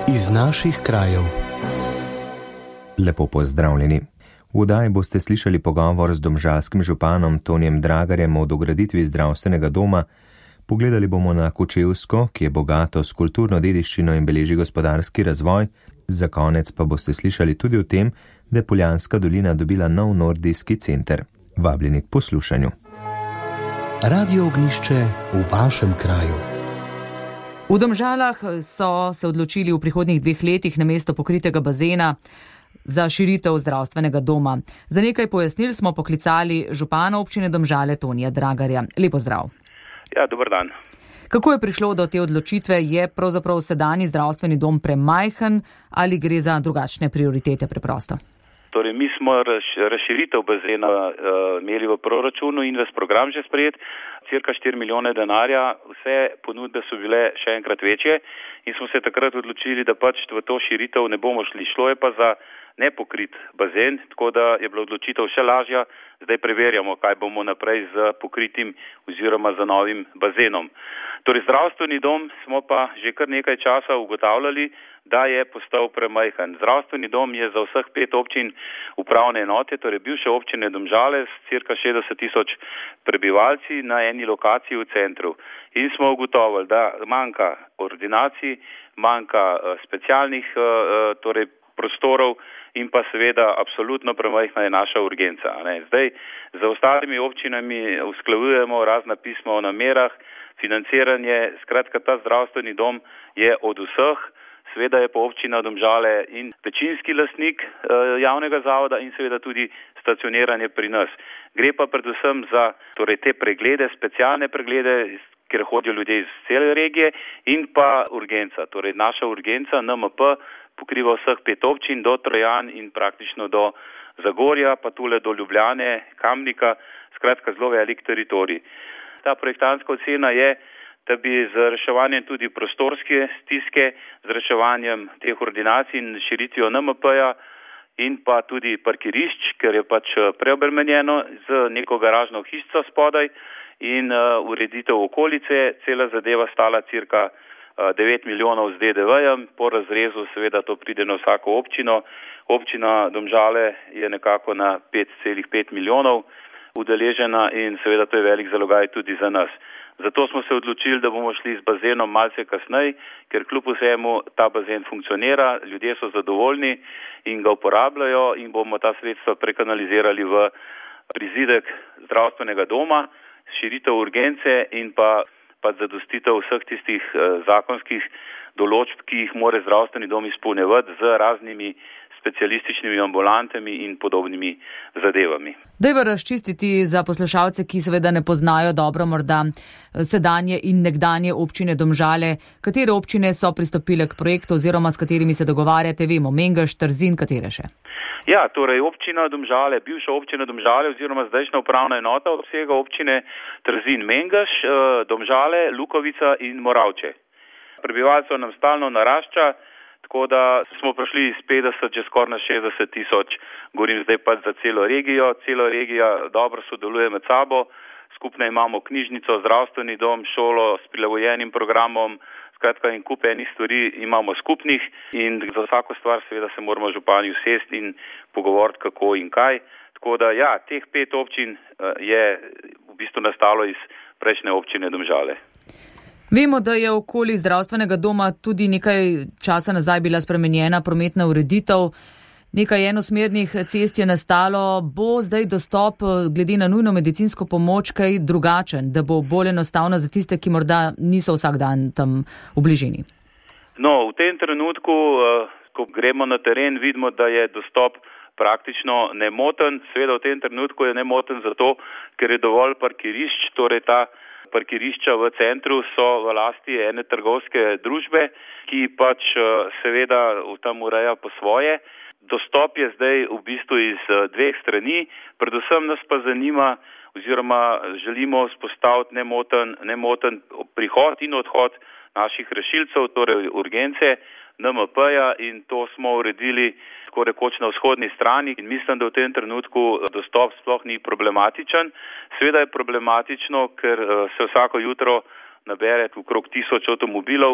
Iz naših krajev. Lepo pozdravljeni. V oddaji boste slišali pogovor z domžalskim županom Tonijem Dragarjem o dograditvi zdravstvenega doma. Pogledali bomo na Kočevsko, ki je bogato s kulturno dediščino in beleži gospodarski razvoj. Za konec pa boste slišali tudi o tem, da je Poljanska dolina dobila nov nordijski center. Vabljeni k poslušanju. Radio Ognjišče v vašem kraju. V Domžalah so se odločili v prihodnjih 2 letih namesto pokritega bazena za širitev zdravstvenega doma. Za nekaj pojasnil smo poklicali župana občine Domžale Tonija Dragarja. Lepo zdrav. Ja, dober dan. Kako je prišlo do te odločitve? Je pravzaprav sedanji zdravstveni dom premajhen ali gre za drugačne prioritete preprosto? Torej, mi smo razširitev bazena imeli v proračunu in ves program že sprejet, cirka 4 milijone denarja, vse ponudbe so bile še enkrat večje in smo se takrat odločili, da pač v to širitev ne bomo šli. Šlo je pa za nepokrit bazen, tako da je bila odločitev še lažja. Zdaj preverjamo, kaj bomo naprej z pokritim oziroma z novim bazenom. Torej, zdravstveni dom smo pa že kar nekaj časa ugotavljali, da je postal premajhen. Zdravstveni dom je za vseh 5 občin upravne enote, torej bivše občine Domžale s cirka 60 tisoč prebivalci na eni lokaciji v centru. In smo ugotovili, da manjka ordinacij, manjka specialnih torej prostorov in pa seveda absolutno premajhna je naša urgenca. Zdaj z ostalimi občinami usklajujemo razna pisma o namerah, financiranje, skratka ta zdravstveni dom je od vseh. Seveda je pa občina Domžale in večinski lastnik javnega zavoda in seveda tudi stacioniranje pri nas. Gre pa predvsem za torej, te preglede, specialne preglede, kjer hodijo ljudje iz cele regije in pa urgenca. Torej naša urgenca NMP pokriva vseh 5 občin do Trojan in praktično do Zagorja, pa tule do Ljubljane, Kamnika, skratka zelo velik teritorij. Ta projektantska ocena je, da bi z reševanjem tudi prostorske stiske, z reševanjem teh ordinacij in širitvijo NMP-ja in pa tudi parkirišč, ker je pač preobremenjeno z neko garažno hišco spodaj in ureditev okolice, cela zadeva stala cirka 9 milijonov z DDV-jem, po razrezu seveda to pride na vsako občino. Občina Domžale je nekako na 5,5 milijonov udeležena in seveda to je velik zalogaj tudi za nas. Zato smo se odločili, da bomo šli z bazenom malce kasneje, ker kljub vsemu ta bazen funkcionira, ljudje so zadovoljni in ga uporabljajo in bomo ta sredstva prekanalizirali v prizidek zdravstvenega doma, širitev urgence in pa zadostitev vseh tistih zakonskih določb, ki jih mora zdravstveni dom izpolnjevati z raznimi specialističnimi ambulantami in podobnimi zadevami. Dajva razčistiti za poslušalce, ki seveda ne poznajo dobro morda sedanje in nekdanje občine Domžale, katere občine so pristopile k projektu oziroma s katerimi se dogovarjate, vemo, Mengeš, Trzin, katere še? Ja, torej občina Domžale, bivša občina Domžale oziroma zdajšnja upravna enota obsega občine Trzin, Mengeš, Domžale, Lukovica in Moravče. Prebivalcev nam stalno narašča, tako da smo prišli iz 50 že skoraj na 60 tisoč, govorim zdaj pa za celo regijo. Cela regija dobro sodeluje med sabo, skupno imamo knjižnico, zdravstveni dom, šolo s prilagojenim programom, skratka in kup enih stvari imamo skupnih in za vsako stvar seveda se moramo župani usesti in pogovoriti kako in kaj. Tako da ja, teh 5 občin je v bistvu nastalo iz prejšnje občine Domžale. Vemo, da je okoli zdravstvenega doma tudi nekaj časa nazaj bila spremenjena prometna ureditev. Nekaj enosmernih cest je nastalo. Bo zdaj dostop glede na nujno medicinsko pomoč kaj drugačen, da bo bolj enostavno za tiste, ki morda niso vsak dan tam v bližini? No, v tem trenutku, ko gremo na teren, vidimo, da je dostop praktično nemoten. Seveda v tem trenutku je nemoten zato, ker je dovolj parkirišč, torej ta parkirišča v centru so v lasti ene trgovske družbe, ki pač seveda tam ureja po svoje. Dostop je zdaj v bistvu iz 2 strani, predvsem nas pa zanima oziroma želimo vzpostaviti nemoten prihod in odhod naših rešilcev, torej urgence, NMP-ja in to smo uredili tako rekoč na vzhodni strani in mislim, da v tem trenutku dostop sploh ni problematičen. Seveda je problematično, ker se vsako jutro nabere okrog 1000 avtomobilov,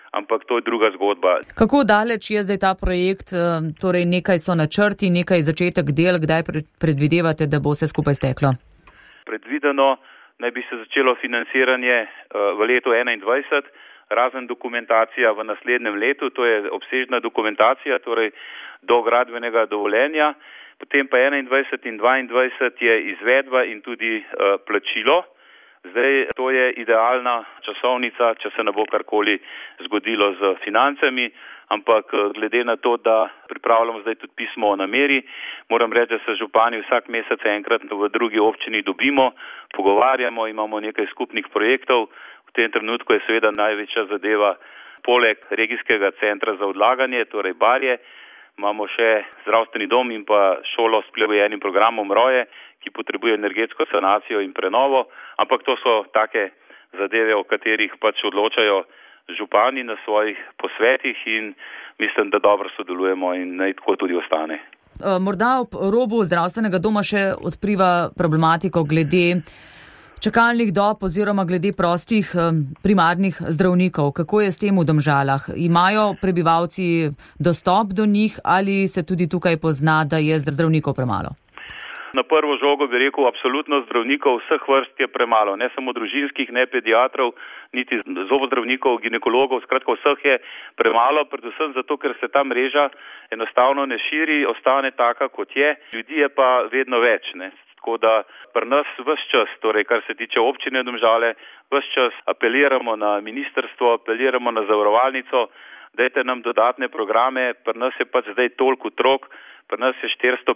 ampak to je druga zgodba. Kako daleč je zdaj ta projekt, torej nekaj so načrti, nekaj začetek del, kdaj predvidevate, da bo vse skupaj steklo? Predvideno naj bi se začelo financiranje v letu 2021, razen dokumentacija v naslednjem letu, to je obsežna dokumentacija, torej do gradbenega dovoljenja, potem pa 2021 in 2022 je izvedba in tudi plačilo. Zdaj, to je idealna časovnica, če se ne bo karkoli zgodilo z financami, ampak glede na to, da pripravljamo zdaj tudi pismo o nameri, moram reči, da se župani vsak mesec enkrat v drugi občini dobimo, pogovarjamo, imamo nekaj skupnih projektov. V tem trenutku je seveda največja zadeva poleg regijskega centra za odlaganje, torej Barje, imamo še zdravstveni dom in pa šolo s prilagojenim programom Roje, ki potrebuje energetsko sanacijo in prenovo, ampak to so take zadeve, o katerih pač odločajo župani na svojih posvetih in mislim, da dobro sodelujemo in naj tako tudi ostane. Morda ob robu zdravstvenega doma še odpriva problematiko glede čakalnih dob oziroma glede prostih primarnih zdravnikov. Kako je s tem v Domžalah? Imajo prebivalci dostop do njih ali se tudi tukaj pozna, da je zdravnikov premalo? Na prvo žogo bi rekel, absolutno zdravnikov vseh vrst je premalo, ne samo družinskih, ne pediatrov, niti zobozdravnikov, ginekologov, skratka vseh je premalo, predvsem zato, ker se ta mreža enostavno ne širi, ostane taka, kot je, ljudi je pa vedno več, ne. Tako da pri nas ves čas, torej kar se tiče občine Domžale, ves čas apeliramo na ministrstvo, apeliramo na zavarovalnico, dajte nam dodatne programe, pri nas je pač zdaj toliko otrok, pri nas je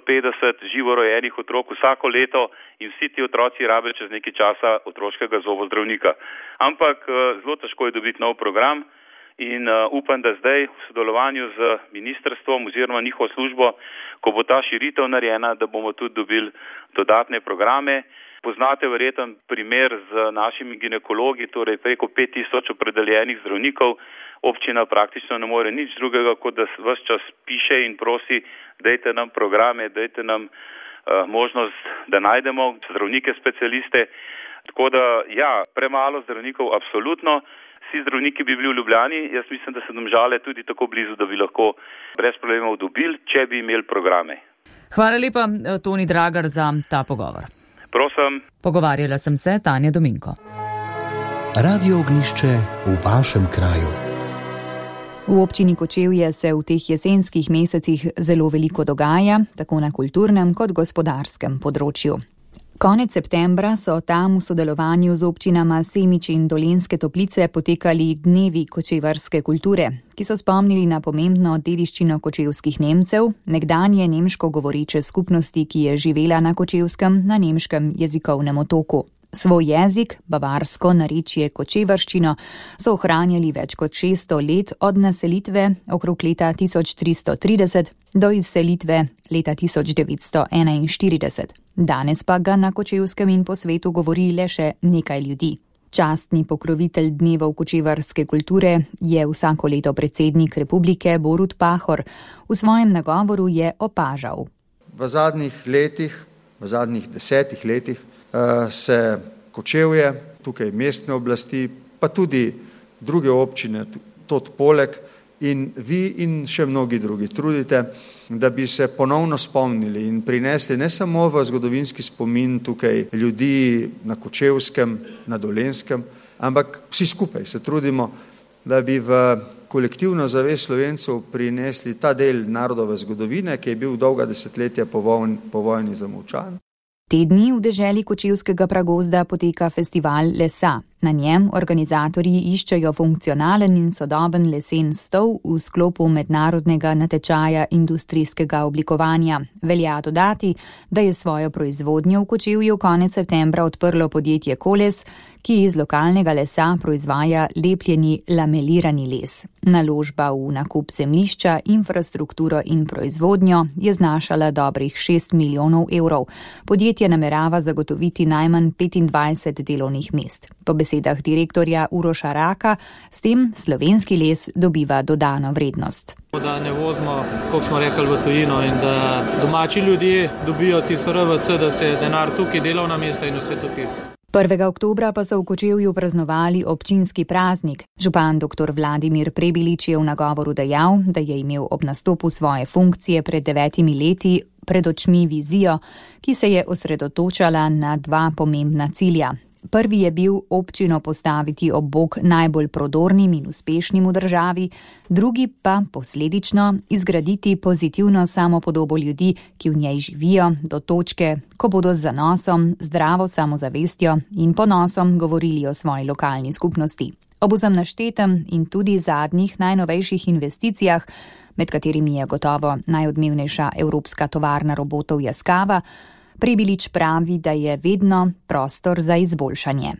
450 živorojenih otrok vsako leto in vsi ti otroci rabijo čez nekaj časa otroškega zobozdravnika. Ampak zelo težko je dobiti nov program in upam, da zdaj v sodelovanju z ministrstvom oziroma njihovo službo, ko bo ta širitev narejena, da bomo tudi dobili dodatne programe. Poznate verjeten primer z našimi ginekologi, torej preko 5000 opredeljenih zdravnikov. Občina praktično ne more nič drugega, kot da ves čas piše in prosi, dajte nam programe, dajte nam možnost, da najdemo zdravnike specialiste. Tako da, ja, premalo zdravnikov, absolutno. Vsi zdravniki bi bili v Ljubljani, jaz mislim, da se Domžale tudi tako blizu, da bi lahko brez problemov dobili, če bi imeli programe. Hvala lepa, Toni Dragar, za ta pogovor. Prosim. Pogovarjala sem se, Tanja Dominko. Radio Ognjišče v vašem kraju. V občini Kočevje se v teh jesenskih mesecih zelo veliko dogaja, tako na kulturnem kot gospodarskem področju. Konec septembra so tam v sodelovanju z občinama Semič in Dolenjske Toplice potekali dnevi kočevarske kulture, ki so spomnili na pomembno dediščino kočevskih Nemcev, nekdanje nemško govoreče skupnosti, ki je živela na Kočevskem na nemškem jezikovnem otoku. Svoj jezik, bavarsko narečje kočevarščino, so ohranjali več kot 600 let od naselitve okrog leta 1330 do izselitve leta 1941. Danes pa ga na Kočevskem in po svetu govori le še nekaj ljudi. Častni pokrovitelj dnevov kočevarske kulture je vsako leto predsednik republike Borut Pahor. V svojem nagovoru je opažal. V zadnjih 10 letih se Kočevje, tukaj mestne oblasti, pa tudi druge občine, tudi poleg in vi in še mnogi drugi trudite, da bi se ponovno spomnili in prinesli ne samo v zgodovinski spomin tukaj ljudi na Kočevskem, na Dolenjskem, ampak vsi skupaj se trudimo, da bi v kolektivno zavest Slovencev prinesli ta del narodove zgodovine, ki je bil dolga desetletja po vojni zamolčan. Te dni v deželi Kočevskega pragozda poteka festival lesa. Na njem organizatorji iščejo funkcionalen in sodoben lesen stol v sklopu mednarodnega natečaja industrijskega oblikovanja. Velja dodati, da je svojo proizvodnjo v Kočevju konec septembra odprlo podjetje Koles, ki iz lokalnega lesa proizvaja lepljeni lamelirani les. Naložba v nakup zemljišča, infrastrukturo in proizvodnjo je znašala dobrih 6 milijonov evrov. Podjetje namerava zagotoviti najmanj 25 delovnih mest. Po besedah direktorja Uroša Raka, s tem slovenski les dobiva dodano vrednost. Da ne vozimo, kot smo rekli, v tujino in da domači ljudje dobijo ti SRVC, da se denar tukaj, delovna mesta in vse tukaj. 1. oktobra pa so v Kočevju praznovali občinski praznik. Župan dr. Vladimir Prebilič je v nagovoru dejal, da je imel ob nastopu svoje funkcije pred 9 leti pred očmi vizijo, ki se je osredotočala na 2 pomembna cilja. Prvi je bil občino postaviti ob bok najbolj prodornim in uspešnim v državi, drugi pa posledično izgraditi pozitivno samopodobo ljudi, ki v njej živijo, do točke, ko bodo z zanosom, zdravo samozavestjo in ponosom govorili o svoji lokalni skupnosti. Ob vsem naštetem in tudi zadnjih najnovejših investicijah, med katerimi je gotovo najodmevnejša evropska tovarna robotov Yaskawa, Prebilič pravi, da je vedno prostor za izboljšanje.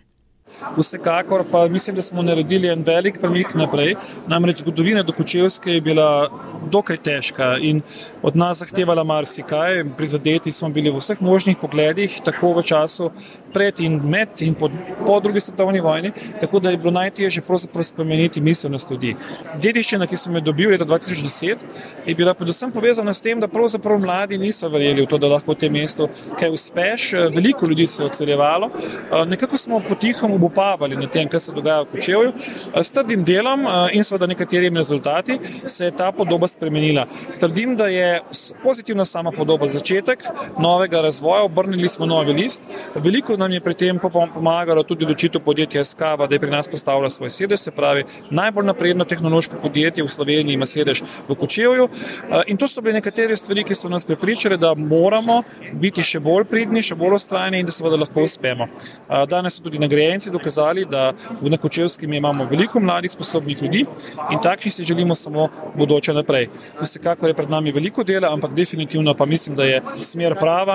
Vsekakor pa mislim, da smo naredili en velik premik naprej. Namreč zgodovina do Kočevske je bila dokaj težka in od nas zahtevala marsikaj. Prizadeti smo bili v vseh možnih pogledih, tako v času pred in med in po drugi svetovni vojni, tako da je bilo najtežje pravzaprav spremeniti miselnost ljudi. Dediščina, ki sem jo dobil leta 2010, je bila predvsem povezana s tem, da pravzaprav mladi niso verjeli v to, da lahko v tem mestu kaj uspeš. Veliko ljudi se je odseljevalo. Nekako smo potihom obupavali na tem, kaj se dogaja v Kočevju. S trdim delom in seveda nekaterimi rezultati se je ta podoba spremenila. Trdim, da je pozitivna sama podoba začetek novega razvoja, obrnili smo novi list. Veliko nam je pri tem pomagalo tudi odločitev podjetja Yaskawa, da je pri nas postavila svoj sedež, se pravi najbolj napredno tehnološko podjetje v Sloveniji ima sedež v Kočevju. In to so bile nekatere stvari, ki so nas prepričale, da moramo biti še bolj pridni, še bolj vztrajni in da seveda lahko uspemo. Danes so tudi nagrajenci dokazali, da na Kočevskem imamo veliko mladih sposobnih ljudi in takšni si želimo samo bodoče naprej. Vsekakor je pred nami veliko dela, ampak definitivno pa mislim, da je smer prava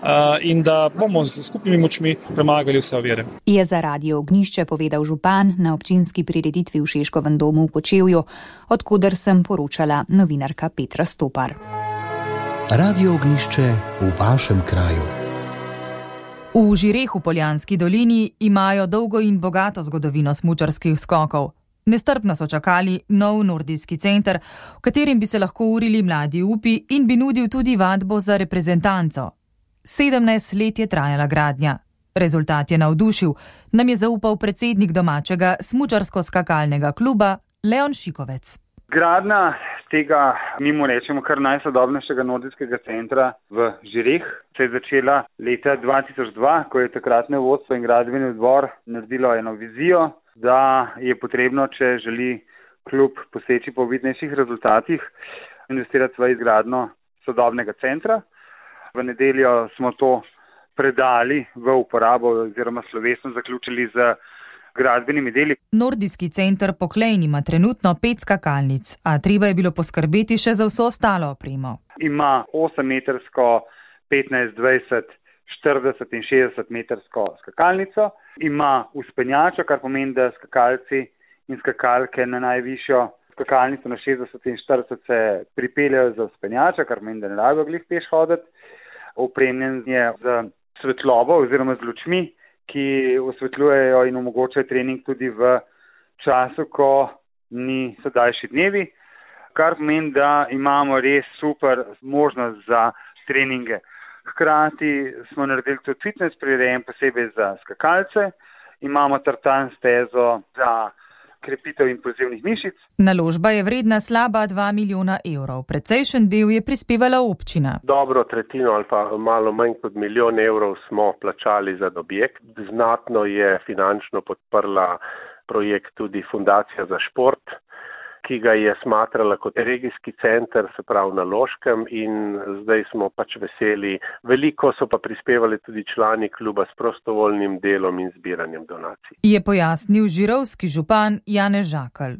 in da bomo s skupnimi močmi premagali vse ovire. Je za Radio Ognjišče povedal župan na občinski prireditvi v Šeškovem domu v Kočevju, odkuder sem poročala novinarka Petra Stopar. Radio Ognjišče v vašem kraju. V Žirehu v Poljanski dolini imajo dolgo in bogato zgodovino smučarskih skokov. Nestrpno so čakali nov nordijski center, v katerem bi se lahko urili mladi upi in bi nudil tudi vadbo za reprezentanco. 17 let je trajala gradnja. Rezultat je navdušil, nam je zaupal predsednik domačega smučarsko-skakalnega kluba Leon Šikovec. Gradnja tega, mi mu rečemo, kar najsodobnejšega nordijskega centra v Žireh se je začela leta 2002, ko je takratno vodstvo in gradbeni odbor naredilo eno vizijo, da je potrebno, če želi klub poseči po vidnejših rezultatih, investirati v izgradnjo sodobnega centra. V nedeljo smo to predali v uporabo oziroma slovesno zaključili z gradbenimi deli. Nordijski center Poklejn ima trenutno 5 skakalnic, a treba je bilo poskrbeti še za vso ostalo opremo. Ima 8-metrsko, 15, 20, 40 in 60 metrsko skakalnico. Ima vzpenjačo, kar pomeni, da skakalci in skakalke na najvišjo skakalnico na 60 in 40 se pripeljajo za vzpenjačo, kar pomeni, da ne rabijo glih peš hoditi. Opremljen je z svetlobo oziroma z lučmi, ki osvetljujejo in omogočajo trening tudi v času, ko ni daljši dnevi, kar pomeni, da imamo res super možnost za treninge. Hkrati smo naredili tudi fitness prirejen posebej za skakalce, imamo tartan stezo za krepitev impulzivnih mišic. Naložba je vredna slaba 2 milijona evrov. Precejšen del je prispevala občina. Dobro tretjino ali pa malo manj kot 1 milijon evrov smo plačali za objekt. Znatno je finančno podprla projekt tudi Fundacija za šport, ki ga je smatrala kot regijski center, se pravi na Loškem, in zdaj smo pač veseli. Veliko so pa prispevali tudi člani kluba s prostovoljnim delom in zbiranjem donacij. Je pojasnil žirovski župan Janez Žakelj.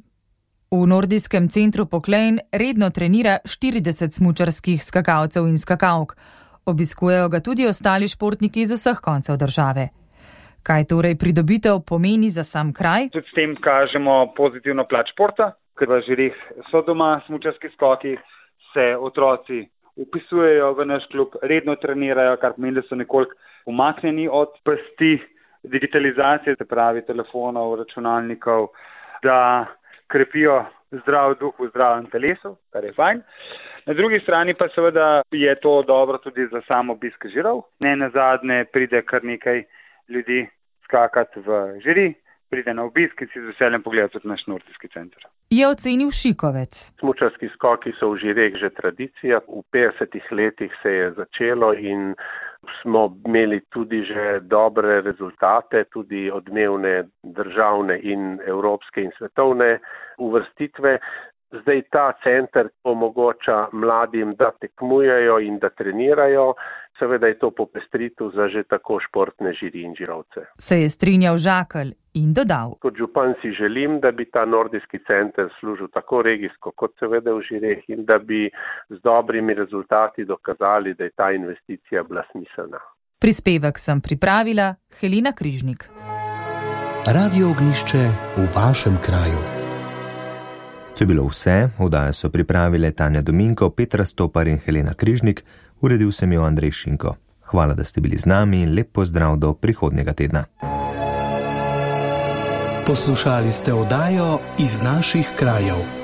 V nordijskem centru Poklejn redno trenira 40 smučarskih skakalcev in skakalk. Obiskujejo ga tudi ostali športniki iz vseh koncev države. Kaj torej pridobitev pomeni za sam kraj? Tudi s tem kažemo pozitivno plat športa, ker v Žireh so doma smučarski skoki, se otroci upisujejo v naš klub, redno trenirajo, kar pomeni, da so nekoliko umaknjeni od pasti digitalizacije, se pravi telefonov, računalnikov, da krepijo zdrav duh v zdravem telesu, kar je fajn. Na drugi strani pa seveda je to dobro tudi za sam obisk Žirov. Ne nazadnje pride kar nekaj ljudi, s skakati v žiri, pride na obisk in si z veseljem pogleda tudi naš nordijski center. Je ocenil Šikovec. Smučarski skoki so v žireh že tradicija. V 50 letih se je začelo in smo imeli tudi že dobre rezultate, tudi odmevne državne in evropske in svetovne uvrstitve. Zdaj ta center omogoča mladim, da tekmujejo in da trenirajo. Seveda je to popestritev za že tako športne žiri in žirovce. Se je strinjal Žakelj in dodal. Kot župan si želim, da bi ta nordijski center služil tako regijsko kot seveda v žireh in da bi z dobrimi rezultati dokazali, da je ta investicija bila smiselna. Prispevek sem pripravila Helena Križnik. Radio Ognjišče v vašem kraju. To je bilo vse, oddajo so pripravile Tanja Dominko, Petra Stopar in Helena Križnik, uredil sem jo Andrej Šinko. Hvala, da ste bili z nami in lep pozdrav do prihodnjega tedna. Poslušali ste oddajo Iz naših krajev.